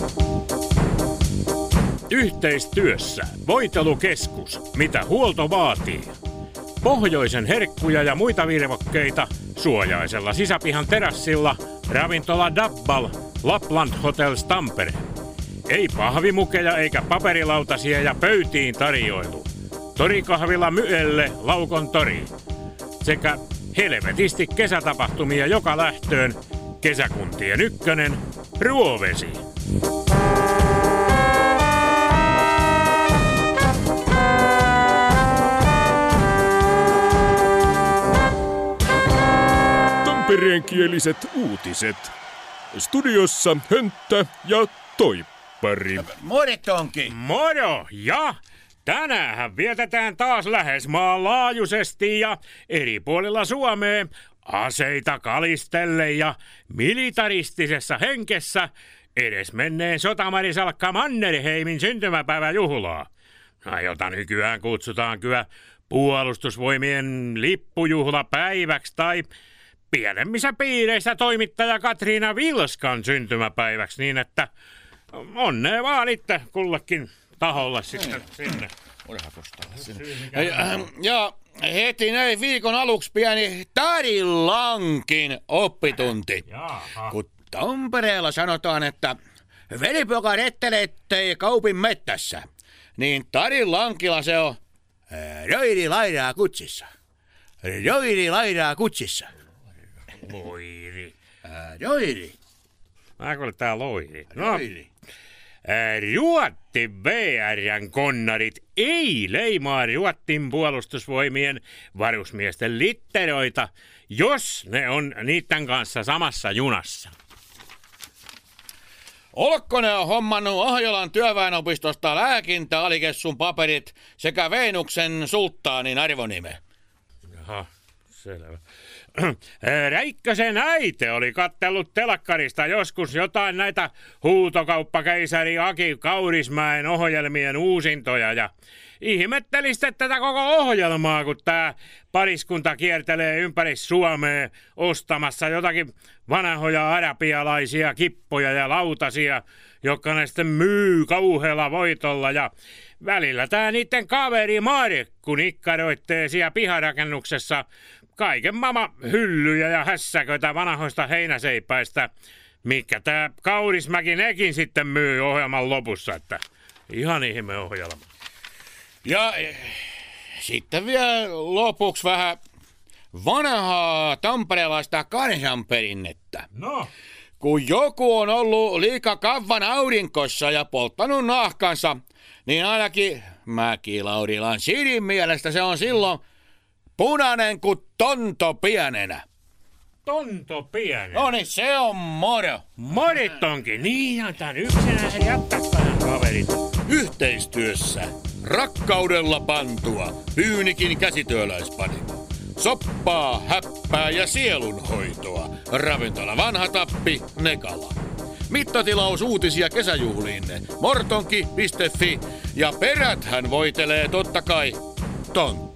Yhteistyössä Voitelukeskus, mitä huolto vaatii. Pohjoisen herkkuja ja muita virvokkeita suojaisella sisäpihan terassilla ravintola Dabbal Lapland Hotels Tampere. Ei pahvimukeja eikä paperilautasia ja pöytiin tarjoilu. Torikahvila Myelle Laukon tori. Sekä helvetisti kesätapahtumia joka lähtöön. Kesäkuntien ykkönen Ruovesi. Tampereenkieliset uutiset. Studiossa Hönttä ja Toippari. Moritonki. Moro! Ja tänään vietetään taas lähes maanlaajuisesti ja eri puolilla Suomea aseita kalistelle ja militaristisessa henkessä edesmenneen sotamarisalkka Mannerheimin syntymäpäiväjuhlaa, jota nykyään kutsutaan kyllä puolustusvoimien lippujuhlapäiväksi tai pienemmissä piireissä toimittaja Katriina Vilskan syntymäpäiväksi, niin että onnea vaan itse kullekin taholle sitten sinne. Ja heti näin viikon aluksi pieni Tarin Lankin oppitunti. Kun Tampereella sanotaan, että velipoika rettelette kaupin mettässä, niin Tarin Lankilla se on roiri laidaa kutsissa. Roiri laidaa kutsissa. Loiri. Roiri. Mä kuulen tää loiri. Roiri. Ruottin VR:n konnarit ei leimaa Ruottin puolustusvoimien varusmiesten litteroita, jos ne on niiden kanssa samassa junassa. Olkkonen on hommannut Ahjolan työväenopistosta lääkintäalikessun paperit sekä Veenuksen sulttaanin arvonime. Jaha, selvä. Räikkösen äite oli kattellut telakkarista joskus jotain näitä huutokauppakeisari Aki Kaurismäen ohjelmien uusintoja ja ihmetteli sitten tätä koko ohjelmaa, kun tää pariskunta kiertelee ympäri Suomea ostamassa jotakin vanhoja arabialaisia kippoja ja lautasia, jotka ne sitten myy kauhealla voitolla ja välillä tää niitten kaveri Markku nikkaroittee siellä piharakennuksessa kaiken maailman hyllyjä ja hässäköitä vanhoista heinäseipäistä, mikä tää Kaurismäki nekin sitten myy ohjelman lopussa, että ihan ihme ohjelma. Ja sitten vielä lopuksi vähän vanhaa tamperelaista kansanperinnettä. No? Kun joku on ollut liika kauan aurinkossa ja polttanut nahkansa, niin ainakin Mäki-Laurilan Sirin mielestä se on silloin punainen kuin tonto pienenä. Tonto pienenä? No niin, se on moro. Moritonkin, niin on tän yksinään jättäisi tähän kaverit. Yhteistyössä, rakkaudella pantua, Pyynikin käsityöläispanimo. Soppaa, häppää ja sielunhoitoa. Ravintola Vanha Tappi, Nekala. Mittatilaus uutisia kesäjuhliinne. Mortonki.fi ja peräthän voitelee totta kai tontti.